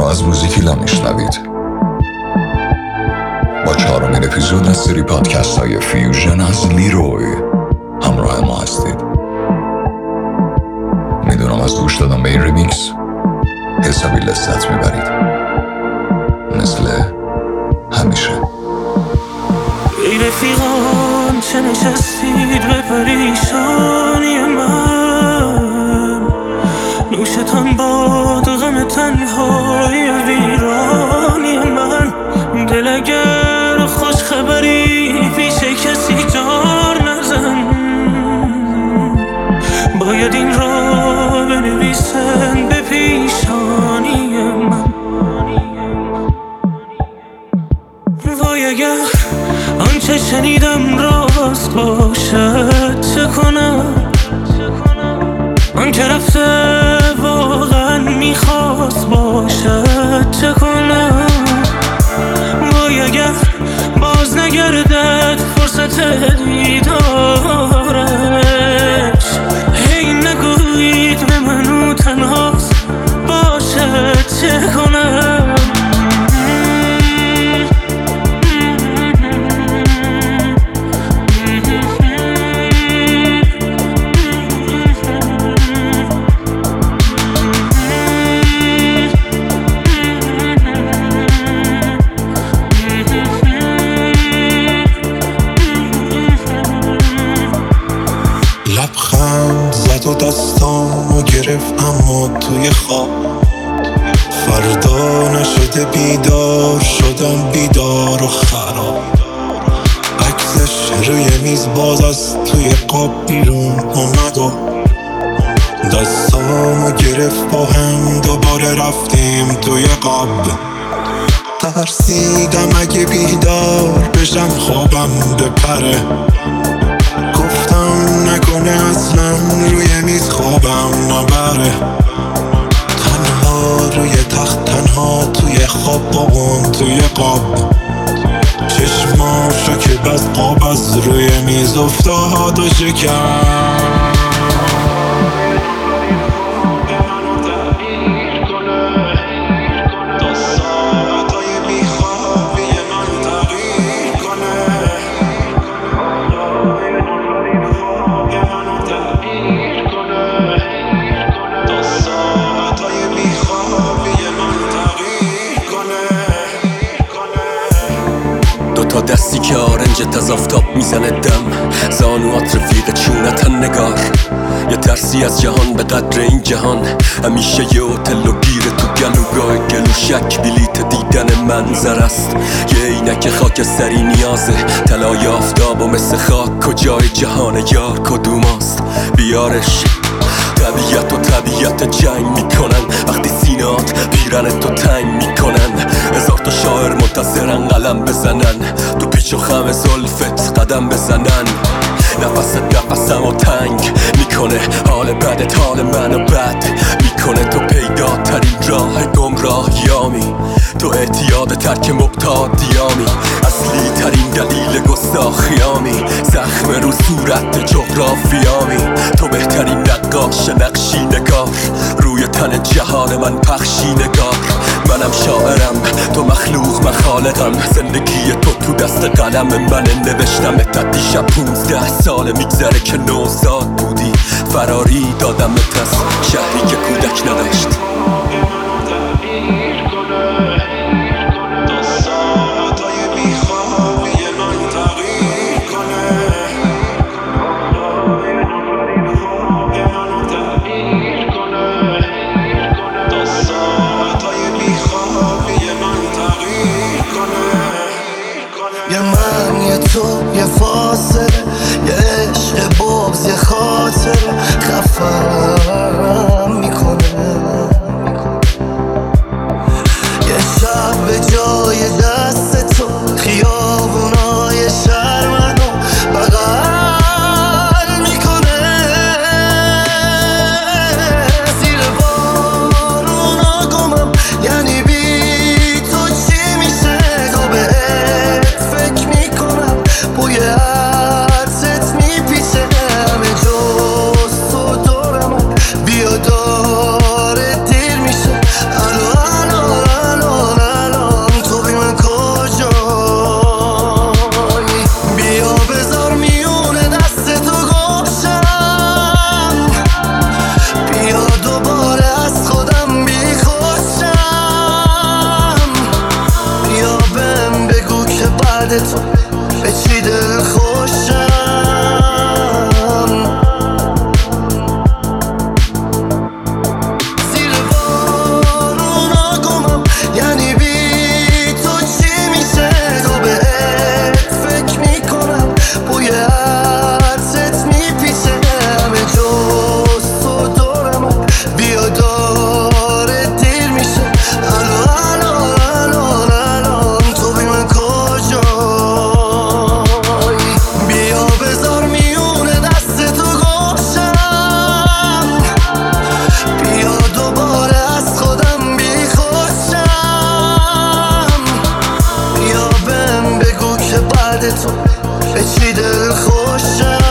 از موزیکیلا میشنوید. با 4مین اپیزود از سری پادکست های فیوژن از لیروی همراه ما هستید. میدونم از گوش دادن به این ریمیکس حسابی لذت میبرید، مثل همیشه. ای رفیقان چه نشستید به پریشانی من، نوشتان باد غم تنهای ویرانی من. دل اگر خوش خبری پیش کسی جار نزن، باید این را بنویسن به پیشانی من. وای اگر آنچه شنیدم راست باشد چه کنم، آنکه رفته واقعا میخواست باشد چه کنم. وای اگر باز نگردد فرصت دیدارش، هی نگویید به منو تنهاست باشد چه کنم. لبخند زد و دستامو گرفت اما توی خواب. فردا نشده بیدار شدم، بیدار و خراب. عکسش روی میز باز از توی قاب بیرون اومد و دستامو گرفت با هم دوباره رفتیم توی قاب. ترسیدم اگه بیدار بشم خوابم بپره، گفتم نکنه اصلا روی میز خوابم نبره. تنها روی تخت، تنها توی خواب با اون توی قاب. چشماشو که بس قاب از روی میز افتاد و شکن. تا دستی که آرنجت از آفتاب میزنه دم، زانوات رفیق چونتن نگار. یه ترسی از جهان به قدر این جهان، همیشه یه هتل و گیره تو گلوگاه گل و شک. بلیت دیدن منظر است یه عینک خاکستری نیازه. طلای آفتاب و مثل خاک کجای جهان یار کدوماست بیارش. طبیعت و طبیعت جنگ میکنن وقتی سینات پیرن تو تنگ میکنن. هزار تا شاعر منتظرن قلم بزنن، تو پیچ و خم زلفت قدم بزنن. نفست نفسم و تنگ میکنه، حال بدت حال منو بد میکنه. تو پیدا ترین راه گمراهیامی، تو اعتیاد ترک مبتادیامی. اصلی ترین دلیل گستاخیامی، زخم رو صورت جغرافیامی. تو بهترین نقاش نقشی نگار، روی تن جهان من پخشی نگار. منم شاعرم تو مخلوق، من خالقم. زندگی تو دست قلم من نوشتم. تا دیشب 15 سال میگذره که نوزاد بودی، فراری دادمت از شهری که کودک نداشت. یه من یه تو یه فاصله، یه عشق بغض یه خاطره خفم میکنه. یه شب به جای دست تو خیابونای شهر منو بغل میکنه. زیر بارونا گمم، یعنی بی تو چی میشه. تا بهت فکر میکنم بوی بعد تو به چی دل خوشم زیر بارونا گمم یعنی بی تو چی میشه تا بهت فکر میکنم بوی عطرت میپیچه همه جز تو دارم بیا داره دیر میشه الان تو بی من کجایی بیا بذار میونه دست تو گوشم بیا دوباره از خودم بیخوشم بیا بهم بگو که بعد تو به چی دل خوشم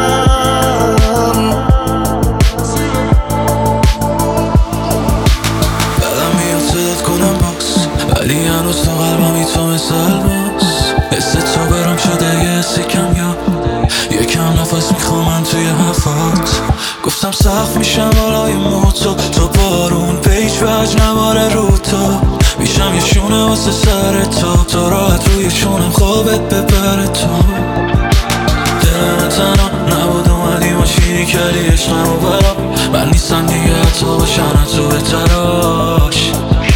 بدم میاد صدات کنم باز ولی هنوز تو قلبمی تو مثل الباس حس تو برام شده یه حسی کم یا یکم نفس میخوام توی حرفات گفتم سخت میشم بالای موتو تو بارون پیچ وج نباره رو تو میشم یه شونه واسه سر تو راحت روی شونم خوابت ببره تو دلم تنها نبود اومدی ماشینی کردی عشقمو برام من نیستم دیگه حتی باشن تو به تراش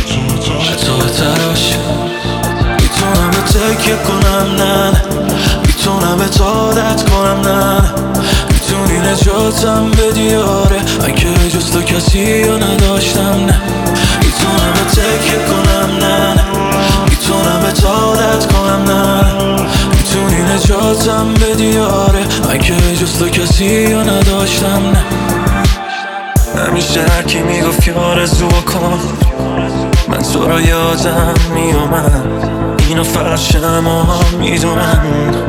میتونم به تکیه کنم نه میتونم به عادت کنم نه میتونی نجاتم بدی آره من که جز تو کسی رو نداشتم نه میتونم به تکیه کنم نه میتونم به عادت کنم نه میتونی نجاتم بدی آره من که جز تو کسی رو نداشتم نه همیشه هرکی میگفت که آرزو کن من تو رو یادم میومد اینو فقط شما میدونن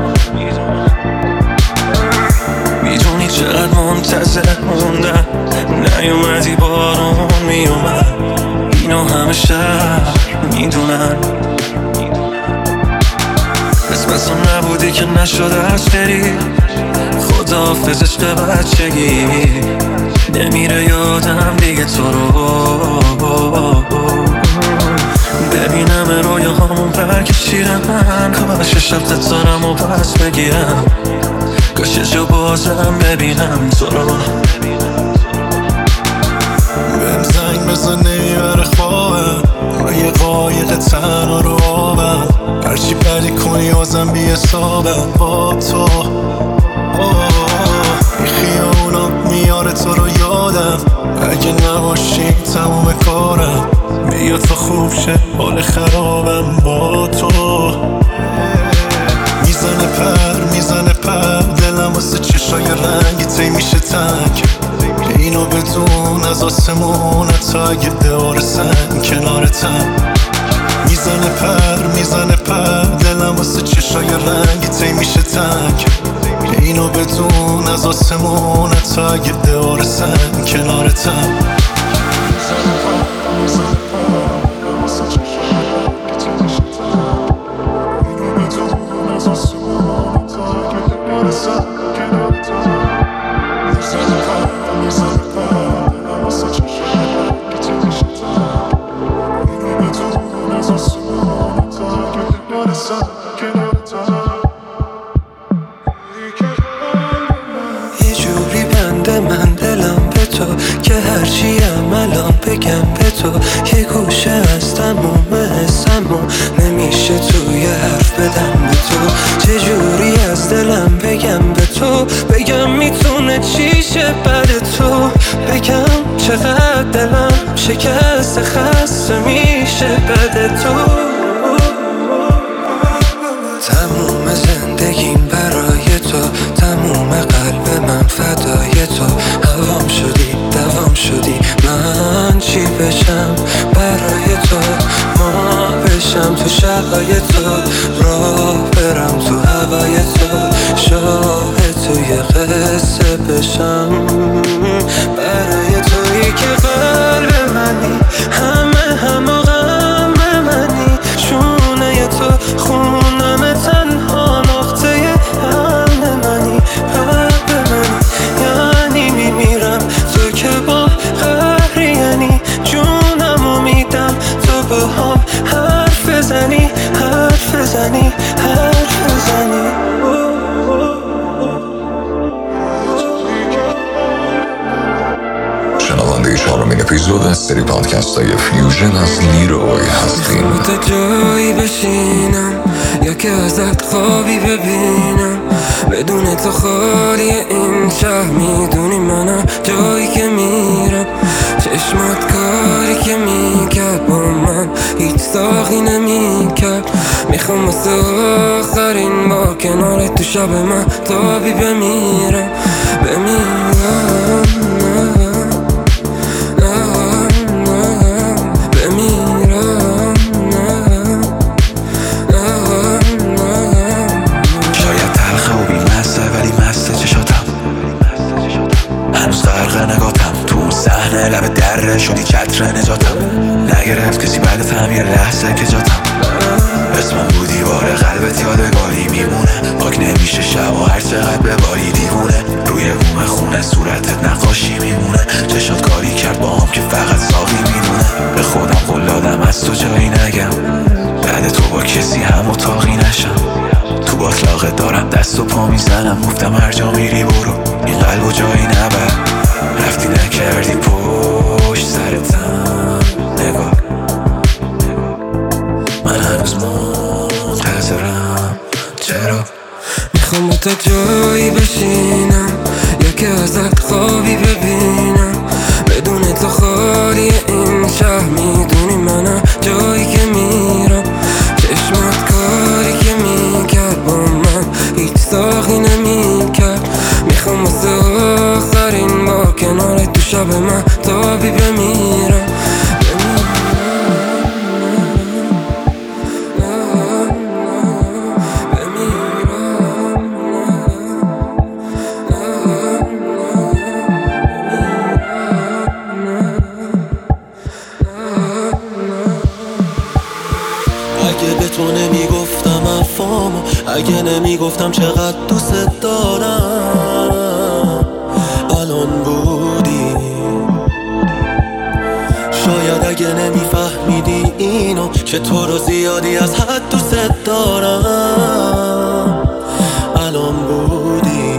میدونی چقدر منتظر موندم نیومدی بارون میومد اینو همه شهر میدونن قسمتم نبودی که نشده از بری خداحافظ عشق بچگی نمیره یادم دیگه تو رو ببینم رویا همون برکشیدم کاش شب تتارم و پس بگیرم کاش جا بازم ببینم تو رو بهم زنگ بزن نمیبره خوابم من یه قایق تنها رو آبم هرچی پری کنی بازم بی حسابم با تو این خیابونا میاره تو رو یادم اگه نباشی تموم کارم بیا تا خوب شه حال خرابم با تو میزنه پر دلم واسه چشای رنگی تی میشه تنگ اینو بدون از آسمون تا اگه دار سنگ کنارتم میزنه پر دلم واسه چشای رنگی تی میشه تنگ اینو بدون از آسمون تا اگه دار سنگ کنارتم یه جوری بنده من دلم به تو که هرچی الان بگم به تو یه گوشه از تموم حسم و نمیشه توی حرف بدم به تو چجوری از دلم بگم به تو بگم میتونه چیشه بعد تو بگم چقدر دلم شکست خسته میشه بعد تو تموم زندگیم برای تو تموم قلب من فدای تو هوام شدی دوام شدی من چی بشم برای تو ما بشم تو شبای تو راه برم تو هوای تو شاهد توی قصه بشم برای تویی که قلب منی همه غم منی شونه تو خونم تنها نقطه هم منی قلب منی یعنی میمیرم تو که با قهری یعنی جونمو میدم تو با هم حرف بزنی حرف شنونده 4مین اپیزود از سری پادکست های فیوژن از لیروی هستیم. تا جایی بشینم یا که ازت خوابی ببینم، بدون تو خالی این شهر. میدونی منم جایی که میرم، چشمات کاری که میکرد با من هیچ ساقی نمیکرد. میخوام واسه آخرین بار کنار تو شب من تابی بمیرم. شاید تلخه و بی‌مزه ولی مست چشاتم، هنوز غرق نگاتم تو اون صحنه لب دره شدی چتر نجاتم. نگرفت کسی بعد فهم یه لحظه که جاتم، اسمم بودی باره قلبت یادگاری میمونه. پاک نمیشه شب و هر چقدر بباری دیوونه، روی بوم خونه صورتت نقاشی میمونه. چشات کاری کرد با هم که فقط ساقی میدونه. به خودم قول دادم از تو جایی نگم، بعد تو با کسی هم اتاقی نشم. تو باطلاقت دارم دست و پا میزنم، گفتم هر جا میری برو این قلب و جایی نبر. رفتی نکردی پشت سرتم نگاه، من هنوز منتظرم. چرا؟ میخوام با تا جایی بشینم یا که ازت خوابی ببینم، بدون تو خالی این شهر. میدونی منم جایی که میرم، چشمات کاری که میکرد با من هیچ ساقی نمیکرد. میخوام واسه آخرین بار کنار تو شب من تابی بمیرم. اگه به تو نمیگفتم افامو، اگه نمیگفتم چقدر دوست دارم، الان بودی. شاید اگه نمیفهمیدی اینو که تو رو زیادی از حد دوست دارم، الان بودی.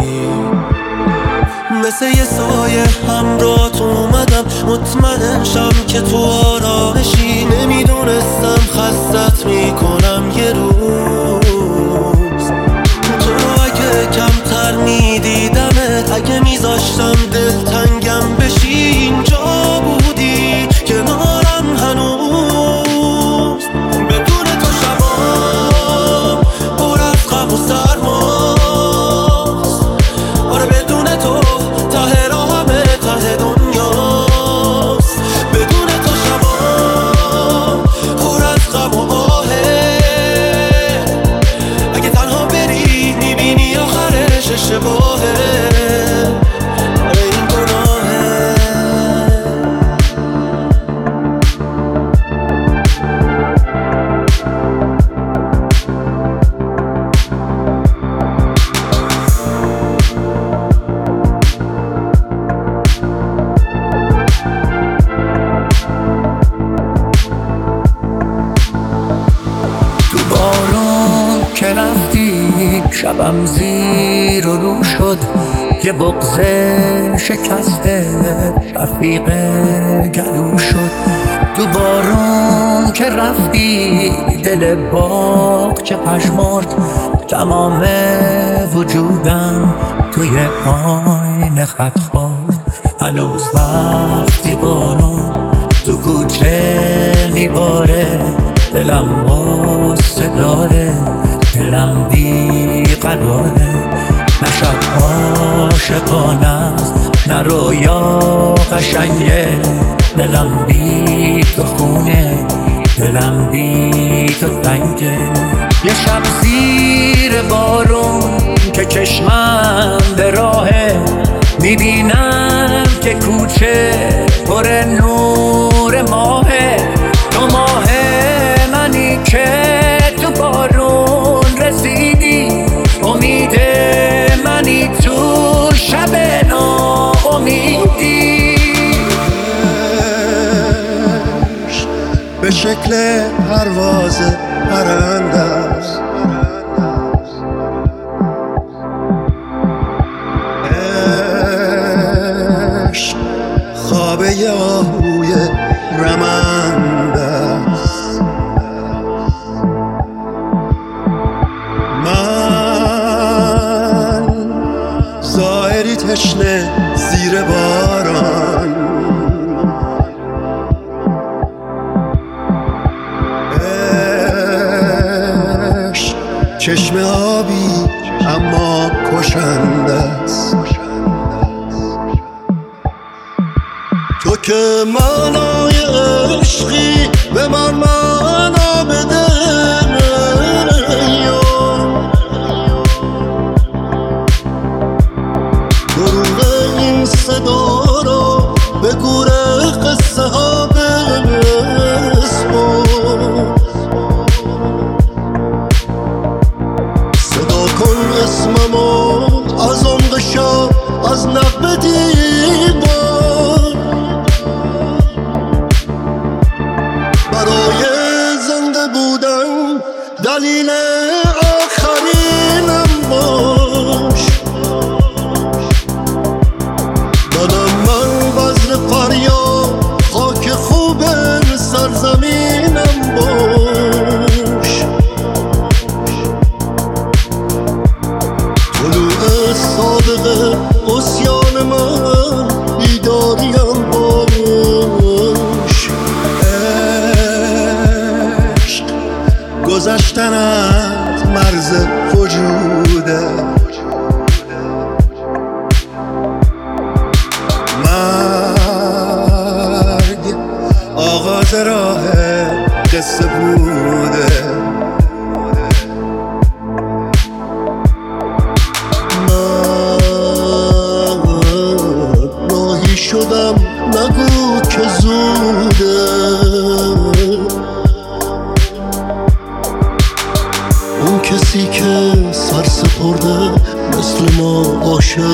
مثل یه سایه همراهت اومدم، مطمئن شم که تو آرامشی. نمیدونستم خستت میکنم یه روز. تو اگه کمتر میدیدمت، اگه میذاشتم دلتنگم بشی، اینجا بودی کنارم هنوز. بدون تو شبام پر از غم و سرماست. آره بدون تو ته راهمه ته دنیاست. بدون تو شبام پر از غم و آهه. اگه تنها بری میبینی آخرش اشتباهه. آره این گناهه. تو بارون که رفتی شبم زیر و رو شد، یه بغض شکسته رفیق گلو شد. تو بارون که رفتی دل باغ چه پشمرد، تمام وجودم توی آینه خط خورد. هنوز وقتی بارون تو کوچه میباره، دلم واسه داره، دلم بیقراره. نه شب عاشقانه است نه رویا قشنگه، دلم بی تو خونه، دلم بی تو تنگه. یه شب زیر بارون که چشمم به راهه، میبینم که کوچه پر نور ماهه. تو ماه منی که تو بارون رسیدی، امید منی تو شب ناامیدی. به شکل پرواز پرنده است، عشق خواب خوابه ی آهوی رمنده است. من ظاهری تشنه زیر باران، عشق چشم آبی اما کشنده است. تو که معنای عشقی به من معنا بده، دروغ این صدا رو به گوره قصه ها بسپر. صدا کن اسممو از عمق شب، از نقب دیوار، برای زنده بودن دلیل آخرینم باش. دادم من بذر فریاد، خاک خوب سرزمینم باش. طلوع صادق عصیان من بیداریم باش. عشق گذشتن از مرز وجوده، مرگ آغاز راه قصه بوده. راهی شدم نگو که زوده، اون کسی که سر سپرده مثل ما عاشق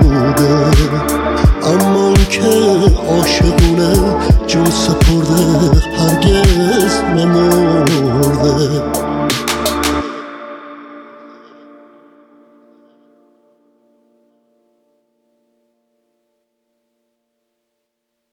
نبوده، اما اون که عاشقونه جون سپرده